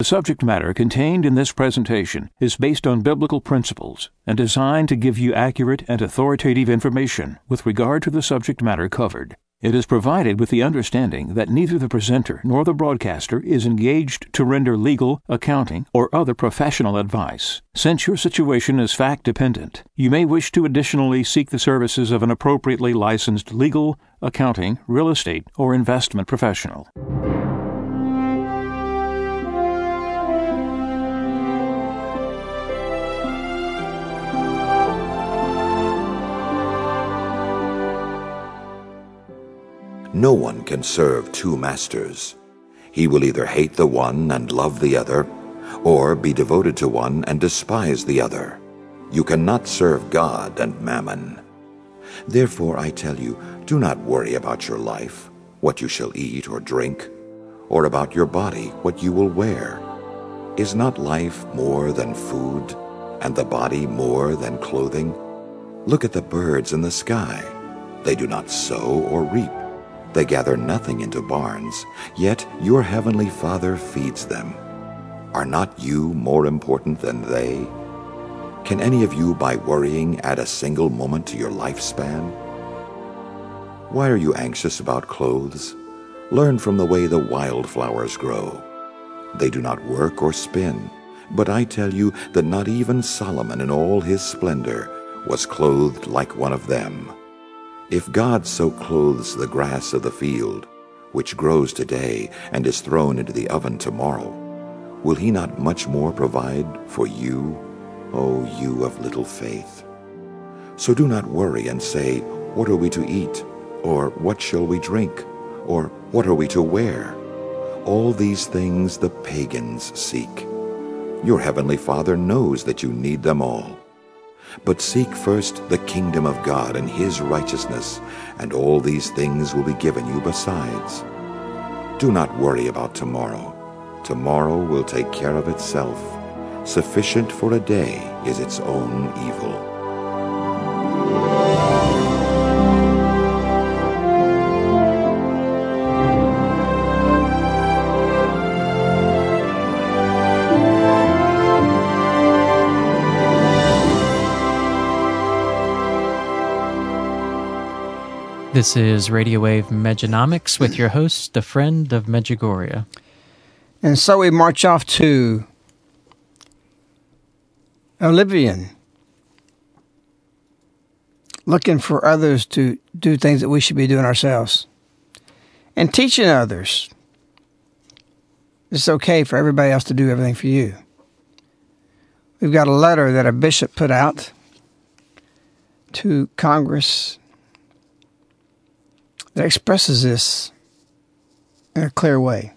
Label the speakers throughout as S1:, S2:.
S1: The subject matter contained in this presentation is based on biblical principles and designed to give you accurate and authoritative information with regard to the subject matter covered. It is provided with the understanding that neither the presenter nor the broadcaster is engaged to render legal, accounting, or other professional advice. Since your situation is fact-dependent, you may wish to additionally seek the services of an appropriately licensed legal, accounting, real estate, or investment professional.
S2: No one can serve two masters. He will either hate the one and love the other, or be devoted to one and despise the other. You cannot serve God and mammon. Therefore I tell you, do not worry about your life, what you shall eat or drink, or about your body, what you will wear. Is not life more than food, and the body more than clothing? Look at the birds in the sky. They do not sow or reap. They gather nothing into barns, yet your heavenly Father feeds them. Are not you more important than they? Can any of you, by worrying, add a single moment to your lifespan? Why are you anxious about clothes? Learn from the way the wildflowers grow. They do not work or spin, but I tell you that not even Solomon in all his splendor was clothed like one of them. If God so clothes the grass of the field, which grows today and is thrown into the oven tomorrow, will he not much more provide for you, O you of little faith? So do not worry and say, what are we to eat? Or what shall we drink? Or what are we to wear? All these things the pagans seek. Your heavenly Father knows that you need them all. But seek first the kingdom of God and his righteousness, and all these things will be given you besides. Do not worry about tomorrow. Tomorrow will take care of itself. Sufficient for a day is its own evil.
S3: This is Radio Wave Mejanomics with your host, a friend of Medjugorje.
S4: And so we march off to Oblivion, looking for others to do things that we should be doing ourselves, and teaching others it's okay for everybody else to do everything for you. We've got a letter that a bishop put out to Congress that expresses this in a clear way.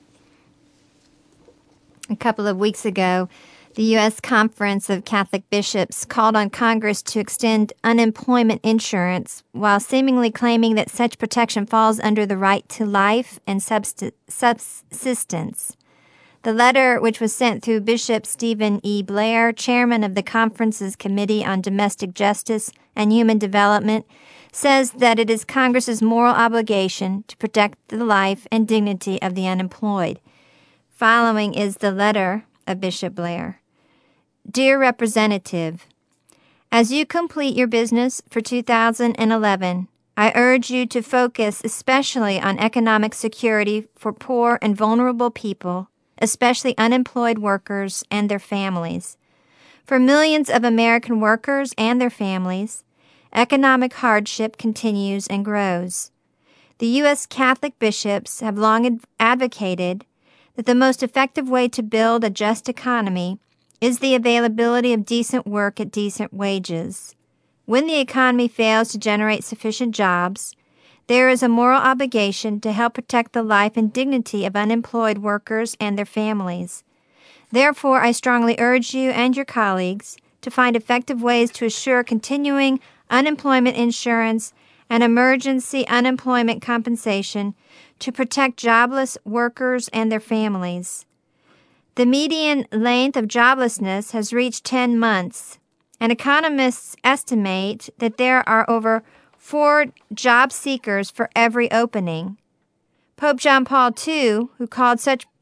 S5: A couple of weeks ago, the U.S. Conference of Catholic Bishops called on Congress to extend unemployment insurance while seemingly claiming that such protection falls under the right to life and subsistence. The letter, which was sent through Bishop Stephen E. Blair, chairman of the conference's Committee on Domestic Justice and Human Development, says that it is Congress's moral obligation to protect the life and dignity of the unemployed. Following is the letter of Bishop Blair. Dear Representative, as you complete your business for 2011, I urge you to focus especially on economic security for poor and vulnerable people, especially unemployed workers and their families. For millions of American workers and their families, economic hardship continues and grows. The U.S. Catholic bishops have long advocated that the most effective way to build a just economy is the availability of decent work at decent wages. When the economy fails to generate sufficient jobs, there is a moral obligation to help protect the life and dignity of unemployed workers and their families. Therefore, I strongly urge you and your colleagues to find effective ways to assure continuing unemployment insurance and emergency unemployment compensation to protect jobless workers and their families. The median length of joblessness has reached 10 months, and economists estimate that there are over 4 job seekers for every opening. Pope John Paul II, who called such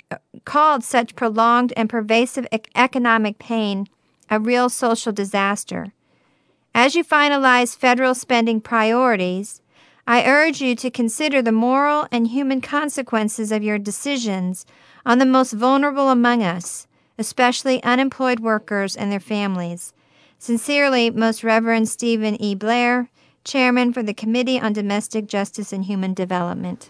S5: called such prolonged and pervasive economic pain a real social disaster. As you finalize federal spending priorities, I urge you to consider the moral and human consequences of your decisions on the most vulnerable among us, especially unemployed workers and their families. Sincerely, Most Reverend Stephen E. Blair, Chairman for the Committee on Domestic Justice and Human Development.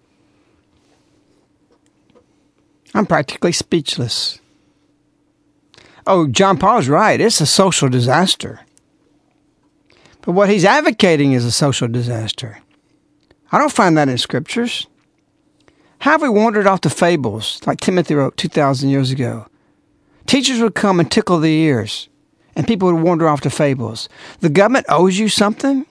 S4: I'm practically speechless. Oh, John Paul's right. It's a social disaster. But what he's advocating is a social disaster. I don't find that in scriptures. How have we wandered off to fables, like Timothy wrote 2,000 years ago? Teachers would come and tickle the ears, and people would wander off to fables. The government owes you something?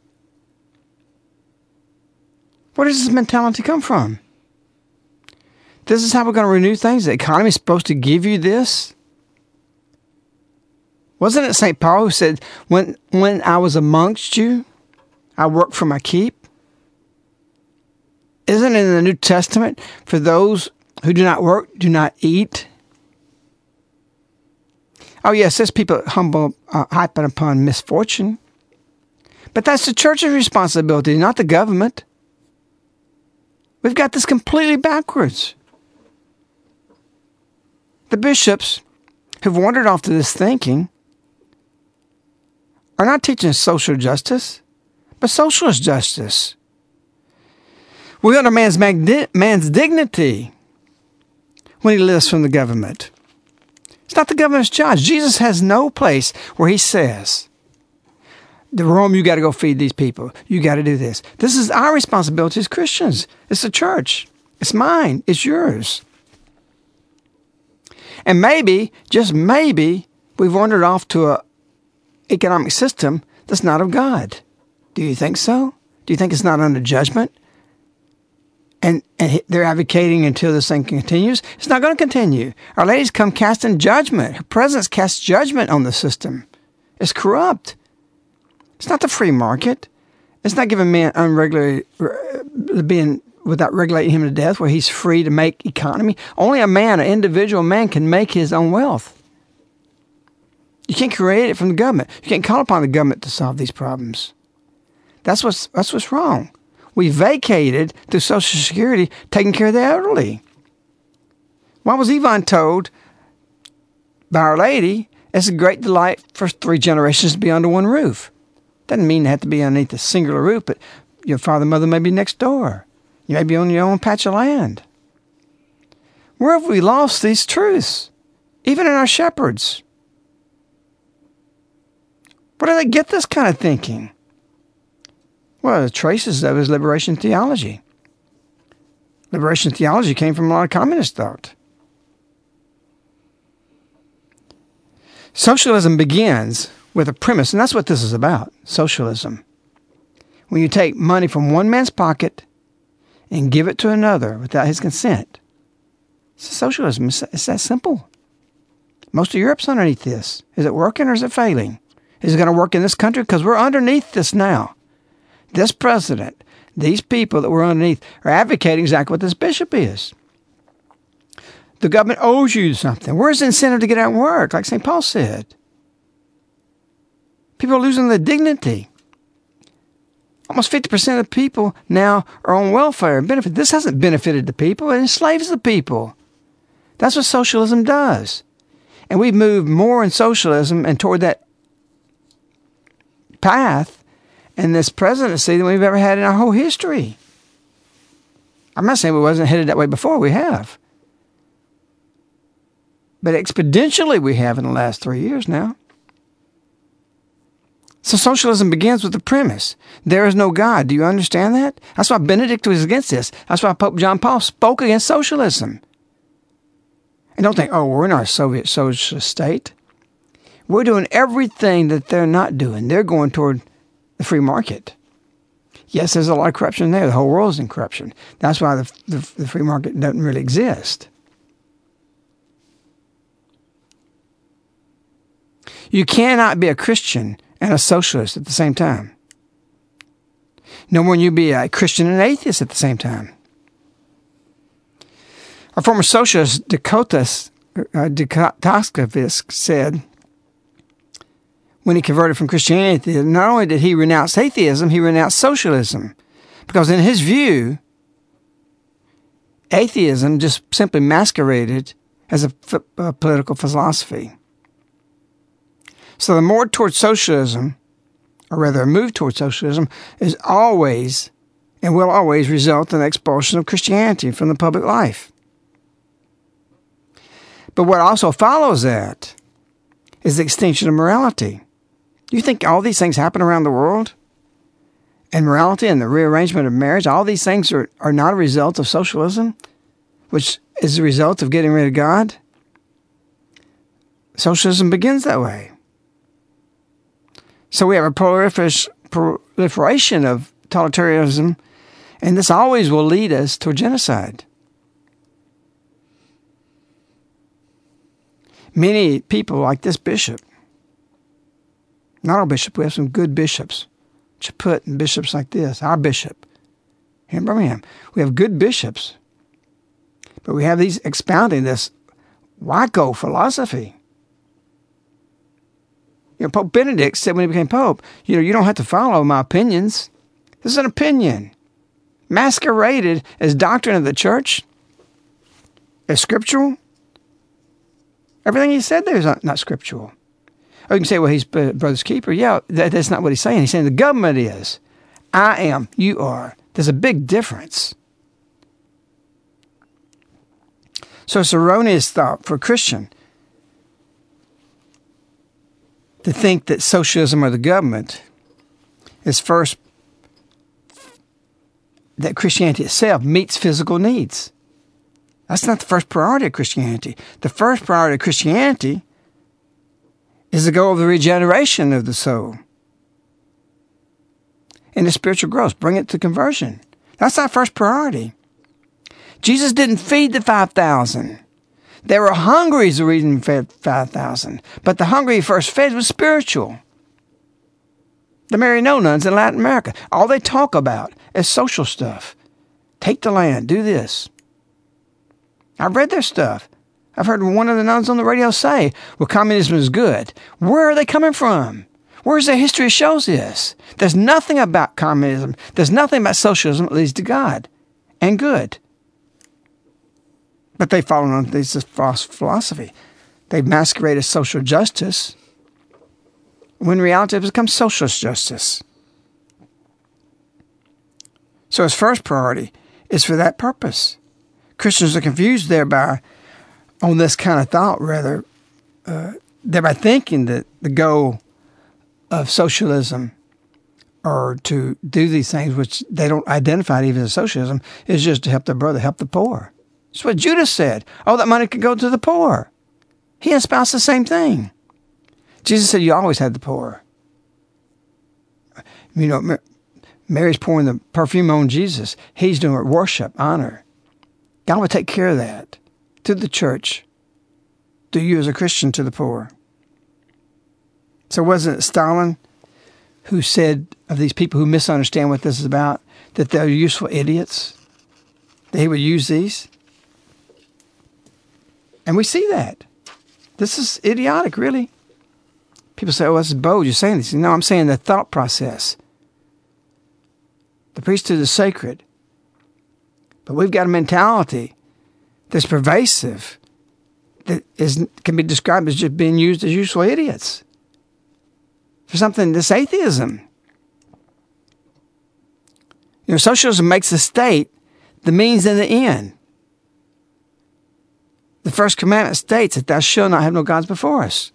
S4: Where does this mentality come from? This is how we're going to renew things? The economy is supposed to give you this? Wasn't it St. Paul who said, when I was amongst you, I worked for my keep? Isn't it in the New Testament, for those who do not work, do not eat? Oh yes, there's people hyping upon misfortune. But that's the church's responsibility, not the government. We've got this completely backwards. The bishops who've wandered off to this thinking are not teaching social justice, but socialist justice. We honor man's dignity when he lives from the government. It's not the government's job. Jesus has no place where he says, Rome, you got to go feed these people. You got to do this. This is our responsibility as Christians. It's the church. It's mine. It's yours. And maybe, just maybe, we've wandered off to an economic system that's not of God. Do you think so? Do you think it's not under judgment? And they're advocating until this thing continues? It's not going to continue. Our Lady's come casting judgment. Her presence casts judgment on the system. It's corrupt. It's not the free market. It's not giving man being without regulating him to death, where he's free to make economy. Only a man, an individual man, can make his own wealth. You can't create it from the government. You can't call upon the government to solve these problems. That's what's wrong. We vacated through Social Security taking care of the elderly. Why was Yvonne told by Our Lady, it's a great delight for 3 generations to be under one roof? Doesn't mean they have to be underneath a singular roof, but your father and mother may be next door. You may be on your own patch of land. Where have we lost these truths? Even in our shepherds. Where do they get this kind of thinking? Well, the traces of his liberation theology. Liberation theology came from a lot of communist thought. Socialism begins with a premise, and that's what this is about, socialism. When you take money from one man's pocket and give it to another without his consent. It's socialism. It's that simple. Most of Europe's underneath this. Is it working or is it failing? Is it going to work in this country? Because we're underneath this now. This president, these people that we're underneath are advocating exactly what this bishop is. The government owes you something. Where's the incentive to get out and work, like St. Paul said? People are losing their dignity. Almost 50% of the people now are on welfare and benefit. This hasn't benefited the people. It enslaves the people. That's what socialism does. And we've moved more in socialism and toward that path in this presidency than we've ever had in our whole history. I'm not saying we wasn't headed that way before. We have. But exponentially we have in the last 3 years now. So socialism begins with the premise, there is no God. Do you understand that? That's why Benedict was against this. That's why Pope John Paul spoke against socialism. And don't think, oh, we're in our Soviet socialist state. We're doing everything that they're not doing. They're going toward the free market. Yes, there's a lot of corruption there. The whole world's in corruption. That's why the free market doesn't really exist. You cannot be a Christian and a socialist at the same time. No more than you be a Christian and an atheist at the same time. A former socialist, Dukakis, said, when he converted from Christianity, not only did he renounce atheism, he renounced socialism. Because in his view, atheism just simply masqueraded as a political philosophy. So the more towards socialism, or rather a move towards socialism, is always and will always result in the expulsion of Christianity from the public life. But what also follows that is the extinction of morality. You think all these things happen around the world? And morality and the rearrangement of marriage, all these things are not a result of socialism, which is a result of getting rid of God? Socialism begins that way. So we have a proliferation of totalitarianism, and this always will lead us to genocide. Many people like this bishop, not our bishop, we have some good bishops, Chaput and bishops like this, our bishop here in Birmingham. We have good bishops, but we have these expounding this wacko philosophy. Pope Benedict said when he became Pope, you don't have to follow my opinions. This is an opinion masqueraded as doctrine of the church, as scriptural. Everything he said there is not scriptural. Or you can say, well, he's brother's keeper. Yeah, that's not what he's saying. He's saying the government is. I am. You are. There's a big difference. So it's erroneous thought for a Christian to think that socialism or the government is first, that Christianity itself meets physical needs. That's not the first priority of Christianity. The first priority of Christianity is the goal of the regeneration of the soul and the spiritual growth. Bring it to conversion. That's our first priority. Jesus didn't feed the 5,000. There were hungry as the reason fed 5,000. But the hungry he first fed was spiritual. The Maryknoll nuns in Latin America, all they talk about is social stuff. Take the land, do this. I've read their stuff. I've heard one of the nuns on the radio say, well, communism is good. Where are they coming from? Where's their history shows this? There's nothing about communism. There's nothing about socialism that leads to God and good. But they've fallen on this false philosophy. They've masqueraded as social justice, when in reality it becomes socialist justice. So his first priority is for that purpose. Christians are confused thereby on this kind of thought, rather, thereby thinking that the goal of socialism or to do these things, which they don't identify even as socialism, is just to help their brother, help the poor. That's what Judas said. All that money could go to the poor. He espoused the same thing. Jesus said, you always had the poor. You know, Mary's pouring the perfume on Jesus. He's doing it, worship, honor. God will take care of that through the church, through you as a Christian to the poor. So wasn't it Stalin who said of these people who misunderstand what this is about, that they're useful idiots, that he would use these? And we see that. This is idiotic, really. People say, oh, this is bold, you're saying this. No, I'm saying the thought process. The priesthood is sacred. But we've got a mentality that's pervasive, that can be described as just being used as useful idiots for something that's atheism. You know, socialism makes the state the means and the end. The first commandment states that thou shalt not have no gods before us.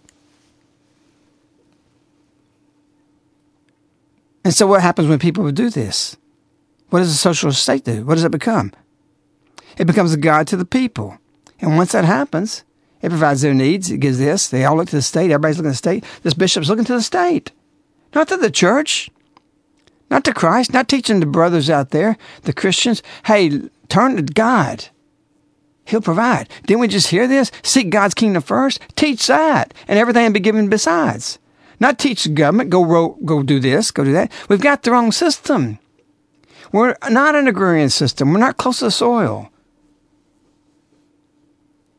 S4: And so what happens when people do this? What does a socialist state do? What does it become? It becomes a god to the people. And once that happens, it provides their needs. It gives this. They all look to the state. Everybody's looking to the state. This bishop's looking to the state. Not to the church. Not to Christ. Not teaching the brothers out there, the Christians, hey, turn to God. He'll provide. Didn't we just hear this? Seek God's kingdom first. Teach that. And everything will be given besides. Not teach the government, go do this, go do that. We've got the wrong system. We're not an agrarian system. We're not close to the soil.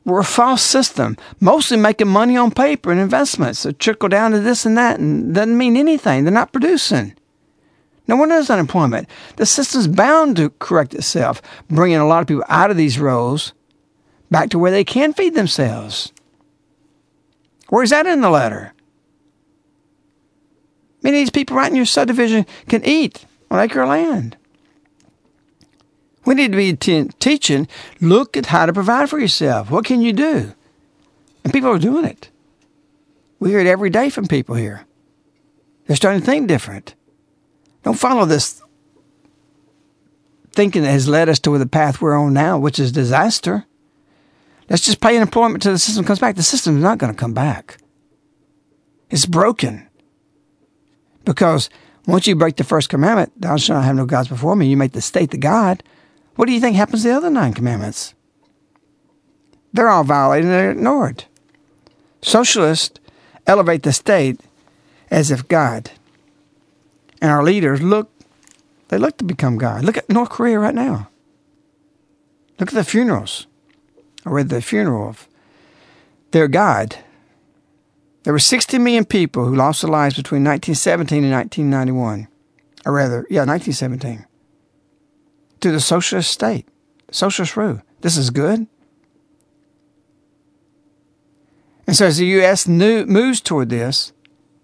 S4: We're a false system, mostly making money on paper and investments. So trickle down to this and that and doesn't mean anything. They're not producing. No wonder there's unemployment. The system's bound to correct itself, bringing a lot of people out of these roles back to where they can feed themselves. Where's that in the letter? Many of these people right in your subdivision can eat on acre of land. We need to be teaching, look at how to provide for yourself. What can you do? And people are doing it. We hear it every day from people here. They're starting to think different. Don't follow this thinking that has led us to the path we're on now, which is disaster. Let's just pay unemployment till the system comes back. The system is not going to come back. It's broken. Because once you break the first commandment, thou shalt not have no gods before me, you make the state the God. What do you think happens to the other 9 commandments? They're all violated and they're ignored. Socialists elevate the state as if God. And our leaders look to become God. Look at North Korea right now. Look at the funerals. I read the funeral of their God. There were 60 million people who lost their lives between 1917 and 1991. Or rather, 1917. To the socialist state, socialist rule. This is good. And so as the U.S. moves toward this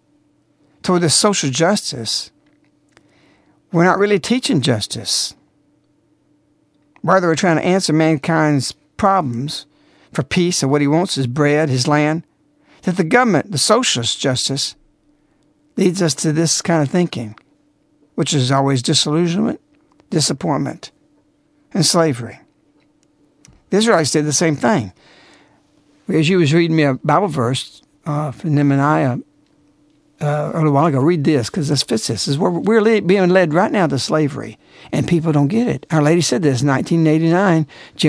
S4: social justice, we're not really teaching justice. Rather, we're trying to answer mankind's problems for peace, and what he wants is bread, his land. That the government, the socialist justice, leads us to this kind of thinking, which is always disillusionment, disappointment, and slavery. The Israelites did the same thing. As you was reading me a Bible verse from Nehemiah a little while ago, read this, because this fits this. This is where we're being led right now to slavery, and people don't get it. Our Lady said this in 1989,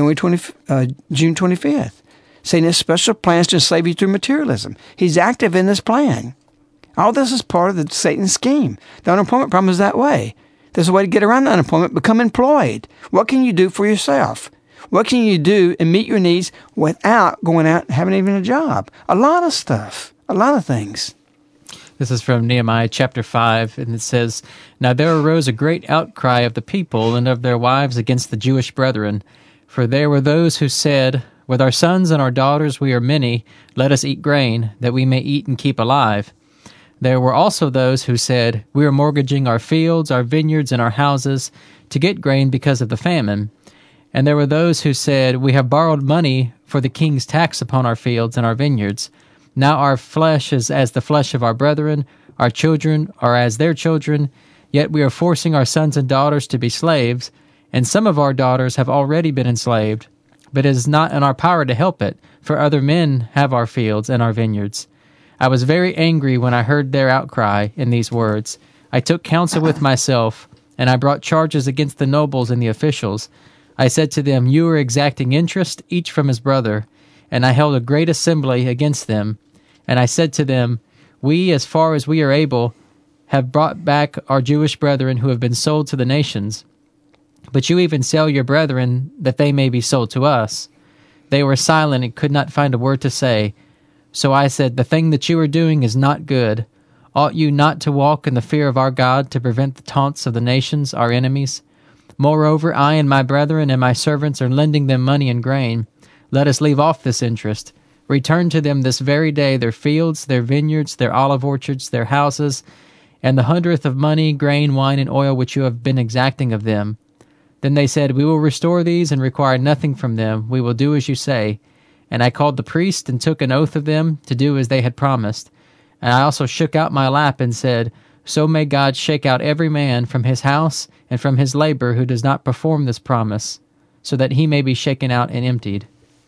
S4: June 25th, saying this special plan is to enslave you through materialism. He's active in this plan. All this is part of the Satan's scheme. The unemployment problem is that way. There's a way to get around the unemployment. Become employed. What can you do for yourself? What can you do and meet your needs without going out and having even a job? A lot of stuff. A lot of things.
S3: This is from Nehemiah chapter 5, and it says, Now there arose a great outcry of the people and of their wives against the Jewish brethren. For there were those who said, With our sons and our daughters we are many, let us eat grain, that we may eat and keep alive. There were also those who said, We are mortgaging our fields, our vineyards, and our houses to get grain because of the famine. And there were those who said, We have borrowed money for the king's tax upon our fields and our vineyards. Now our flesh is as the flesh of our brethren, our children are as their children, yet we are forcing our sons and daughters to be slaves, and some of our daughters have already been enslaved. But it is not in our power to help it, for other men have our fields and our vineyards. I was very angry when I heard their outcry in these words. I took counsel with myself, and I brought charges against the nobles and the officials. I said to them, You are exacting interest, each from his brother. And I held a great assembly against them. And I said to them, We, as far as we are able, have brought back our Jewish brethren who have been sold to the nations. But you even sell your brethren that they may be sold to us. They were silent and could not find a word to say. So I said, The thing that you are doing is not good. Ought you not to walk in the fear of our God to prevent the taunts of the nations, our enemies? Moreover, I and my brethren and my servants are lending them money and grain. Let us leave off this interest. Return to them this very day their fields, their vineyards, their olive orchards, their houses, and the 100th of money, grain, wine, and oil which you have been exacting of them. Then they said, We will restore these and require nothing from them. We will do as you say. And I called the priest and took an oath of them to do as they had promised. And I also shook out my lap and said, So may God shake out every man from his house and from his labor who does not perform this promise, so that he may be shaken out and emptied.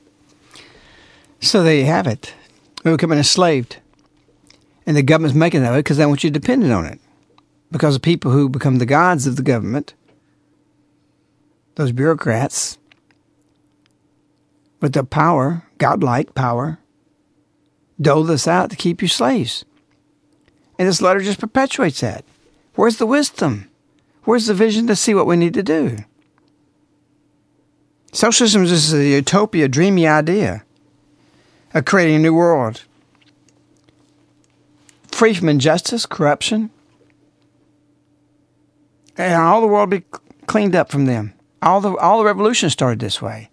S4: So there you have it. We're becoming enslaved. And the government's making that way because they want you dependent on it. Because the people who become the gods of the government, those bureaucrats, with the power, godlike power, dole this out to keep you slaves. And this letter just perpetuates that. Where's the wisdom? Where's the vision to see what we need to do? Socialism is just a utopia, dreamy idea. of creating a new world, free from injustice, corruption, and all the world be cleaned up from them. All the revolutions started this way.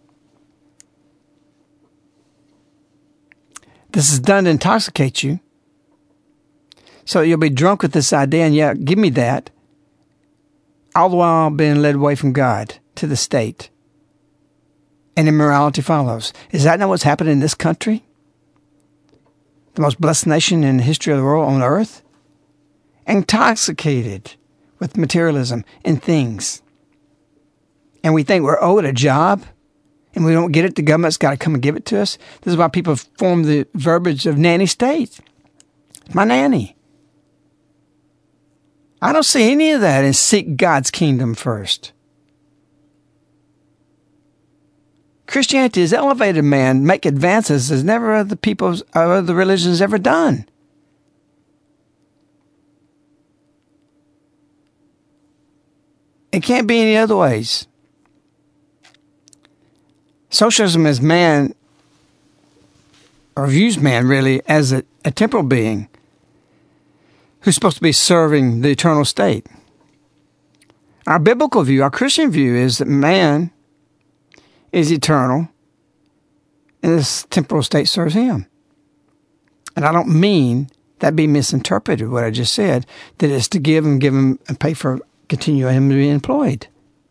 S4: This is done to intoxicate you, so you'll be drunk with this idea, and yeah, give me that, all the while being led away from God to the state. And immorality follows. Is that not what's happening in this country? The most blessed nation in the history of the world on earth? Intoxicated with materialism and things. And we think we're owed a job, and we don't get it. The government's got to come and give it to us. This is why people form the verbiage of nanny state. My nanny. I don't see any of that in seek God's kingdom first. Christianity has elevated man, make advances as never other people's other religions ever done. It can't be any other ways. Socialism is man, or views man really, as a temporal being who's supposed to be serving the eternal state. Our biblical view, our Christian view, is that man is eternal and this temporal state serves him. And I don't mean that be misinterpreted, what I just said, that it's to give him and pay for continuing him to be employed.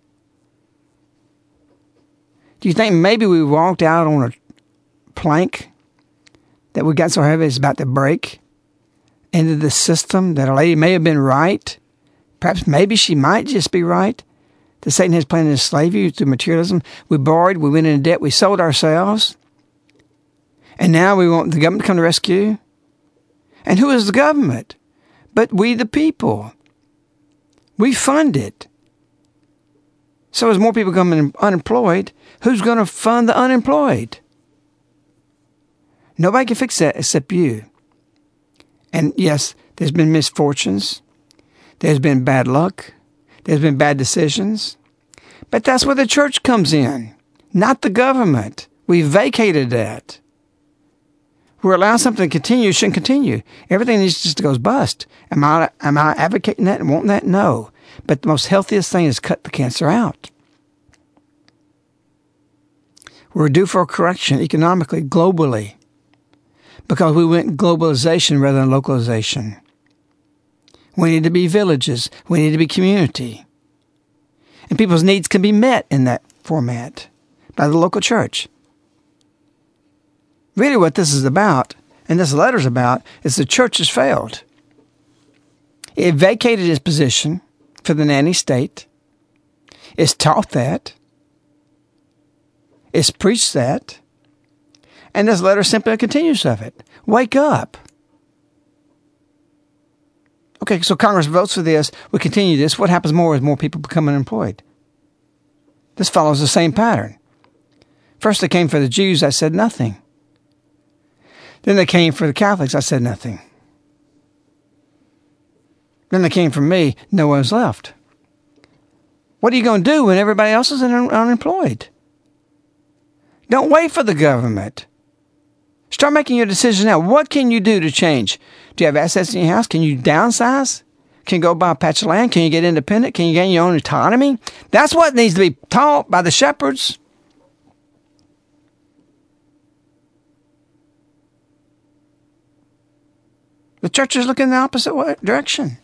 S4: Do you think maybe we walked out on a plank that we got so heavy it's about to break into the system, that a lady may have been right? Perhaps maybe she might just be right. That Satan has planned to enslave you through materialism. We borrowed, we went into debt, we sold ourselves. And now we want the government to come to rescue. And who is the government? But we the people. We fund it. So as more people become unemployed, who's going to fund the unemployed? Nobody can fix that except you. And yes, there's been misfortunes. There's been bad luck. There's been bad decisions. But that's where the church comes in, not the government. We vacated that. We're allowing something to continue, shouldn't continue. Everything needs just to go bust. Am I advocating that and wanting that? No. But the most healthiest thing is cut the cancer out. We're due for a correction economically, globally, because we went globalization rather than localization. We need to be villages. We need to be community. And people's needs can be met in that format by the local church. Really what this is about, and this letter's about, is the church has failed. It vacated its position for the nanny state. It's taught that. It's preached that. And this letter simply continues of it. Wake up. Okay, so Congress votes for this. We continue this. What happens more as more people become unemployed? This follows the same pattern. First they came for the Jews. I said nothing. Then they came for the Catholics. I said nothing. Then they came for me. No one's left. What are you going to do when everybody else is unemployed? Don't wait for the government. Start making your decisions now. What can you do to change? Do you have assets in your house? Can you downsize? Can you go buy a patch of land? Can you get independent? Can you gain your own autonomy? That's what needs to be taught by the shepherds. The church is looking in the opposite direction.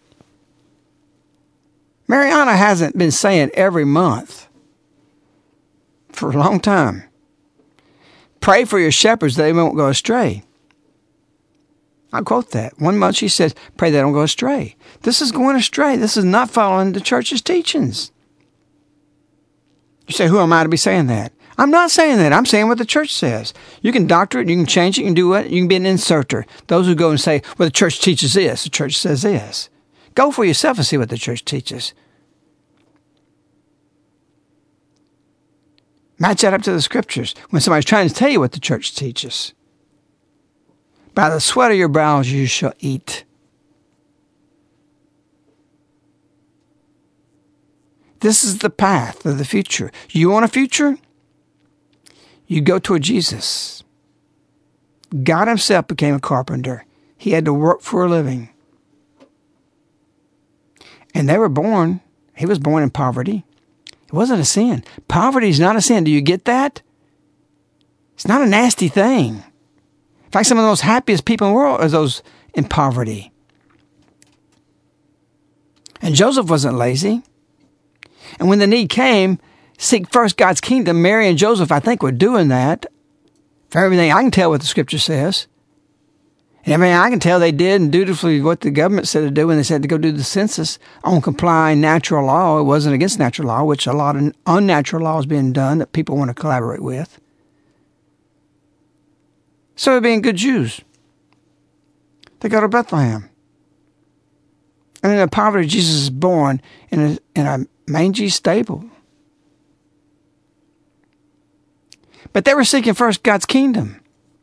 S4: Mariana hasn't been saying every month for a long time, pray for your shepherds that they won't go astray. I quote that. 1 month she says, pray they don't go astray. This is going astray. This is not following the church's teachings. You say, who am I to be saying that? I'm not saying that. I'm saying what the church says. You can doctor it. You can change it. You can do what? You can be an inserter. Those who go and say, well, the church teaches this. The church says this. Go for yourself and see what the church teaches. Match that up to the scriptures when somebody's trying to tell you what the church teaches. By the sweat of your brows you shall eat. This is the path of the future. You want a future? You go toward Jesus. God himself became a carpenter. He had to work for a living. And they were born, he was born in poverty. It wasn't a sin. Poverty is not a sin. Do you get that? It's not a nasty thing. In fact, some of the most happiest people in the world are those in poverty. And Joseph wasn't lazy. And when the need came, seek first God's kingdom. Mary and Joseph, I think, were doing that. For everything I can tell what the Scripture says. And everything I can tell, they did and dutifully what the government said to do when they said to go do the census on complying natural law. It wasn't against natural law, which a lot of unnatural law is being done that people want to collaborate with. So they're being good Jews. They go to Bethlehem. And in the poverty, Jesus is born in a mangy stable. But they were seeking first God's kingdom.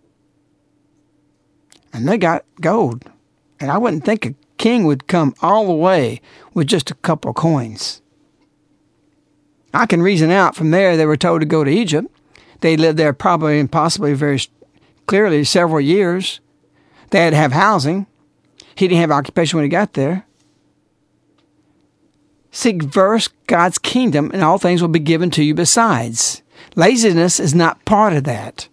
S4: And they got gold. And I wouldn't think a king would come all the way with just a couple of coins. I can reason out from there they were told to go to Egypt. They lived there probably and possibly very clearly several years. They had to have housing. He didn't have occupation when he got there. Seek first God's kingdom, and all things will be given to you besides. Laziness is not part of that.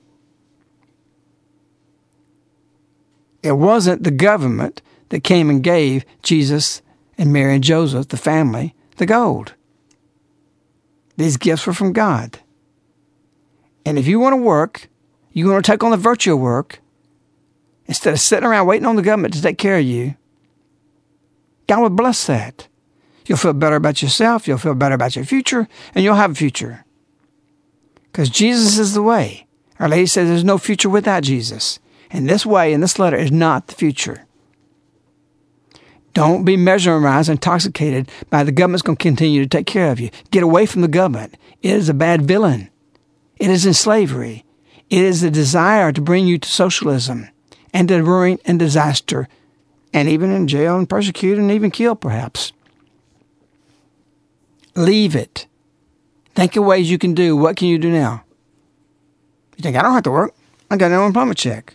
S4: It wasn't the government that came and gave Jesus and Mary and Joseph, the family, the gold. These gifts were from God. And if you want to work, you want to take on the virtue of work, instead of sitting around waiting on the government to take care of you, God will bless that. You'll feel better about yourself, you'll feel better about your future, and you'll have a future. Because Jesus is the way. Our Lady says there's no future without Jesus. And this way, in this letter, is not the future. Don't be mesmerized and intoxicated by the government's going to continue to take care of you. Get away from the government. It is a bad villain. It is in slavery. It is a desire to bring you to socialism and to ruin and disaster, and even in jail and persecute and even kill, perhaps. Leave it. Think of ways you can do. What can you do now? You think, I don't have to work. I got an unemployment check.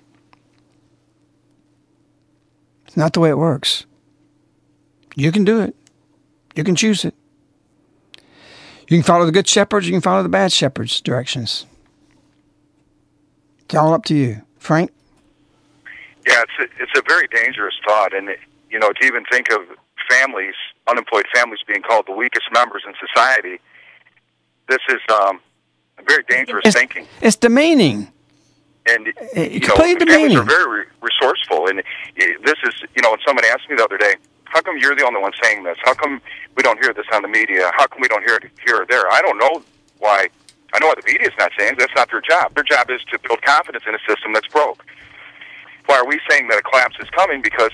S4: It's not the way it works. You can do it. You can choose it. You can follow the good shepherds. You can follow the bad shepherds' directions. It's all up to you. Frank?
S6: Yeah, it's a very dangerous thought. And, to even think of families, unemployed families, being called the weakest members in society, this is very dangerous thinking.
S4: It's demeaning.
S6: And,
S4: completely demeaning.
S6: Families are very resourceful. And this is, when someone asked me the other day, how come you're the only one saying this? How come we don't hear this on the media? How come we don't hear it here or there? I don't know why. I know why the media is not saying it. That's not their job. Their job is to build confidence in a system that's broke. Why are we saying that a collapse is coming? Because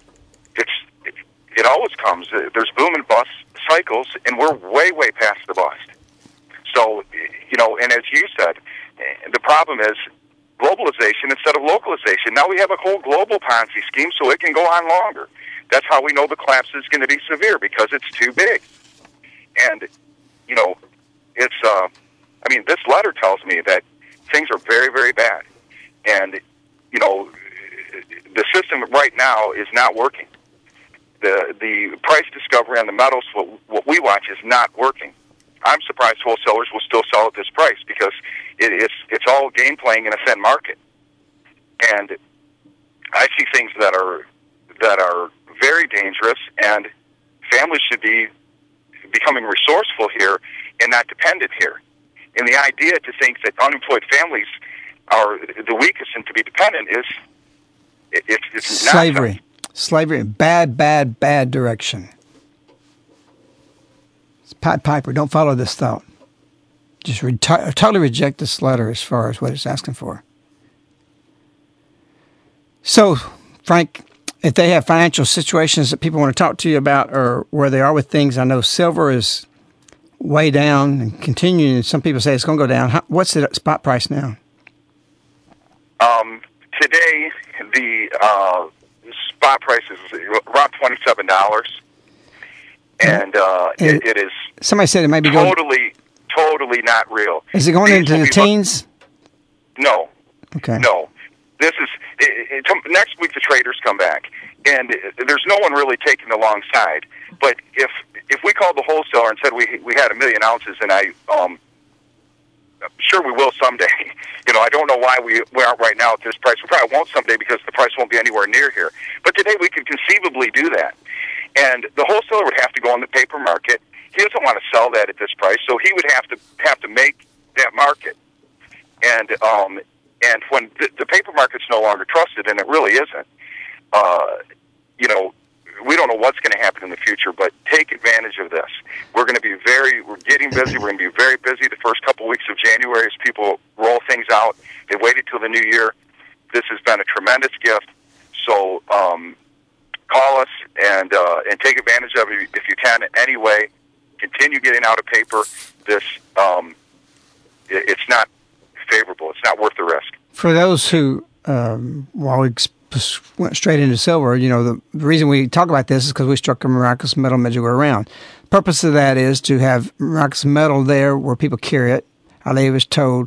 S6: it always comes. There's boom and bust cycles, and we're way, way past the bust. So, and as you said, the problem is globalization instead of localization. Now we have a whole global Ponzi scheme, so it can go on longer. That's how we know the collapse is going to be severe, because it's too big. And, this letter tells me that things are very, very bad. And, the system right now is not working. The price discovery on the metals, what we watch, is not working. I'm surprised wholesalers will still sell at this price, because it's all game playing in a thin market. And I see things that are very dangerous, and families should be becoming resourceful here and not dependent here. And the idea to think that unemployed families are the weakest and to be dependent is it's
S4: slavery.
S6: nonsense.
S4: Slavery, bad direction. Pied Piper, don't follow this thought. Just totally reject this letter as far as what it's asking for. So, Frank, if they have financial situations that people want to talk to you about, or where they are with things, I know silver is way down and continuing. Some people say it's going to go down. What's the spot price now?
S6: Today, the spot price is around $27, and it is.
S4: Somebody said it might be
S6: totally not real.
S4: Is it going into the teens?
S6: No.
S4: Okay.
S6: No. This is next week. The traders come back, and there's no one really taking the long side. But if we called the wholesaler and said we had 1 million ounces, and I'm sure we will someday. I don't know why we aren't right now at this price. We probably won't someday because the price won't be anywhere near here. But today we could conceivably do that, and the wholesaler would have to go on the paper market. He doesn't want to sell that at this price, so he would have to make that market. And when the paper market's no longer trusted, and it really isn't, we don't know what's going to happen in the future, but take advantage of this. We're getting busy. We're going to be very busy the first couple weeks of January as people roll things out. They waited till the new year. This has been a tremendous gift. So call us and take advantage of it if you can. Anyway, continue getting out of paper. This it's not favorable. It's not worth the risk.
S4: For those who, while we went straight into silver, the reason we talk about this is because we struck a miraculous metal magic way around. The purpose of that is to have miraculous metal there where people carry it. Our Lady told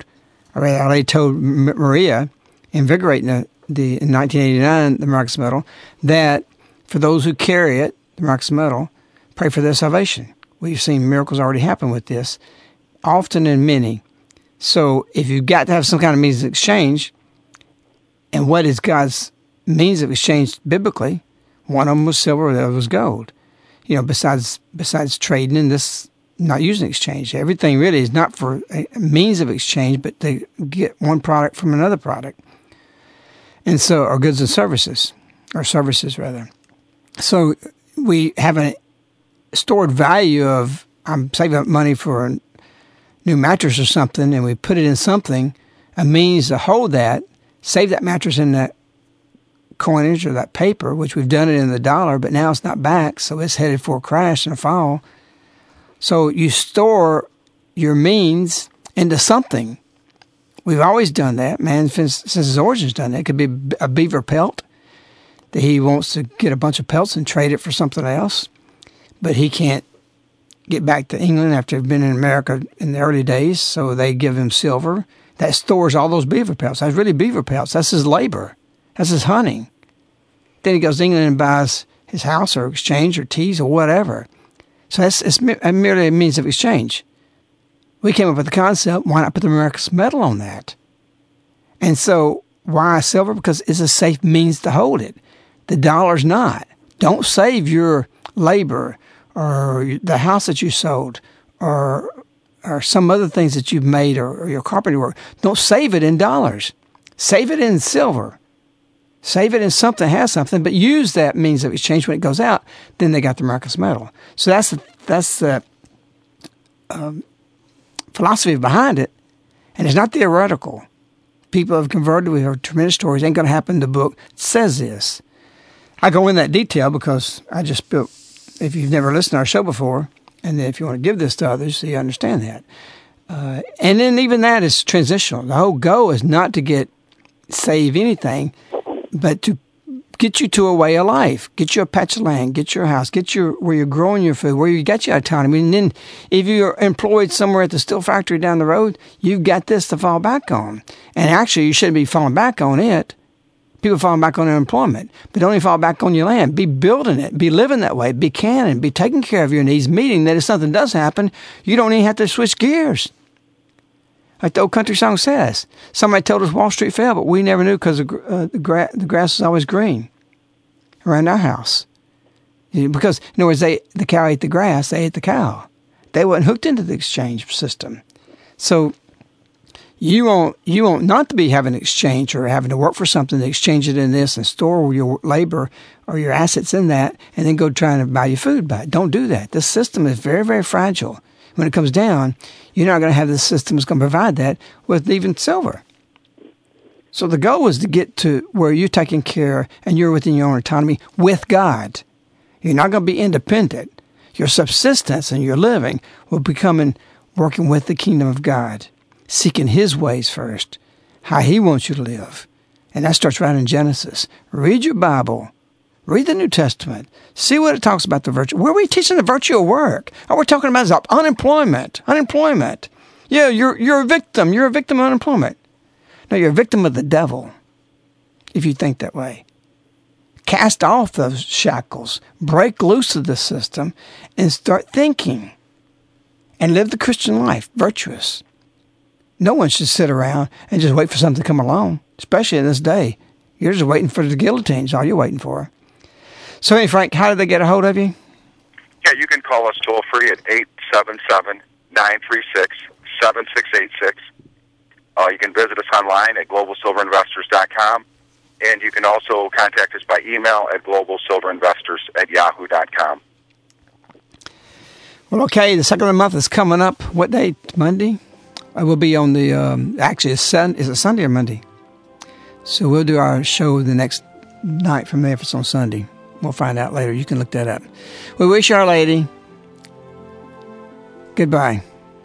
S4: Maria, invigorating in 1989, the miraculous metal, that for those who carry it, the miraculous metal, pray for their salvation. We've seen miracles already happen with this, often and many. So if you've got to have some kind of means of exchange, and what is God's means of exchange biblically? One of them was silver, the other was gold. Besides trading and this, not using exchange. Everything really is not for a means of exchange, but to get one product from another product. And so, or goods and services, or services rather. So we have a stored value of, I'm saving up money for a new mattress or something, and we put it in something, a means to hold that, save that mattress in that coinage or that paper, which we've done it in the dollar, but now it's not back, so it's headed for a crash and a fall. So you store your means into something. We've always done that. Man, since his origin's done that. It could be a beaver pelt that he wants to get a bunch of pelts and trade it for something else, but he can't get back to England after he'd been in America in the early days, so they give him silver. That stores all those beaver pelts. That's really beaver pelts. That's his labor. That's his hunting. Then he goes to England and buys his house or exchange or teas or whatever. So it's merely a means of exchange. We came up with the concept, why not put the miraculous metal on that? And so why silver? Because it's a safe means to hold it. The dollar's not. Don't save your labor or the house that you sold or some other things that you've made or your carpentry work. Don't save it in dollars. Save it in silver. Save it in something that has something, but use that means of exchange when it goes out. Then they got the miraculous metal. So that's the philosophy behind it, and it's not theoretical. People have converted. We heard tremendous stories. Ain't going to happen. The book says this. I go in that detail because I just built. If you've never listened to our show before, and if you want to give this to others, so you understand that. And then even that is transitional. The whole goal is not to save anything, but to get you to a way of life. Get you a patch of land, get your house, where you're growing your food, where you got your autonomy. And then if you're employed somewhere at the steel factory down the road, you've got this to fall back on. And actually, you shouldn't be falling back on it. People falling back on their employment, but don't even fall back on your land. Be building it. Be living that way. Be canning. Be taking care of your needs, meaning that if something does happen, you don't even have to switch gears. Like the old country song says. Somebody told us Wall Street fell, but we never knew because the grass was always green around our house. Because, in other words, the cow ate the grass, they ate the cow. They weren't hooked into the exchange system. So you want not to be having an exchange or having to work for something to exchange it in this and store your labor or your assets in that and then go trying to buy your food back. Don't do that. This system is very, very fragile. When it comes down, you're not going to have the system that's going to provide that with even silver. So the goal is to get to where you're taking care and you're within your own autonomy with God. You're not going to be independent. Your subsistence and your living will be working with the kingdom of God, seeking His ways first, how He wants you to live. And that starts right in Genesis. Read your Bible. Read the New Testament. See what it talks about the virtue. Where are we teaching the virtue of work? All we're talking about is unemployment. Yeah, you're a victim. You're a victim of unemployment. No, you're a victim of the devil. if you think that way. Cast off those shackles, break loose of the system, and start thinking. And live the Christian life, virtuous. No one should sit around and just wait for something to come along, especially in this day. You're just waiting for the guillotines, all you're waiting for. So, hey, Frank, how do they get a hold of you?
S6: Yeah, you can call us toll-free at 877-936-7686. You can visit us online at globalsilverinvestors.com, and you can also contact us by email at globalsilverinvestors@yahoo.com.
S4: Well, okay, the second of the month is coming up. What day? Monday? I will be on the, actually, is it Sunday or Monday? So we'll do our show the next night from there if it's on Sunday. We'll find out later. You can look that up. We wish Our Lady. Goodbye.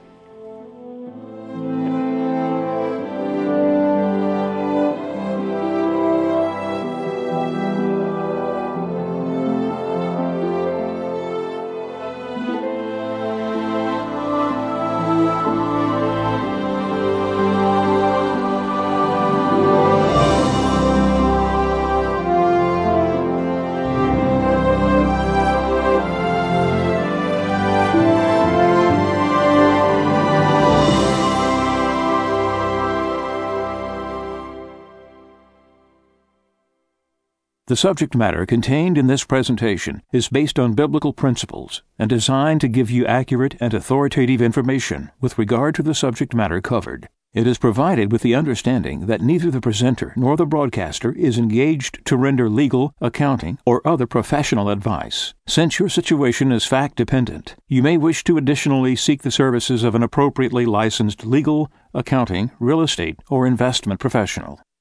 S1: The subject matter contained in this presentation is based on biblical principles and designed to give you accurate and authoritative information with regard to the subject matter covered. It is provided with the understanding that neither the presenter nor the broadcaster is engaged to render legal, accounting, or other professional advice. Since your situation is fact-dependent, you may wish to additionally seek the services of an appropriately licensed legal, accounting, real estate, or investment professional.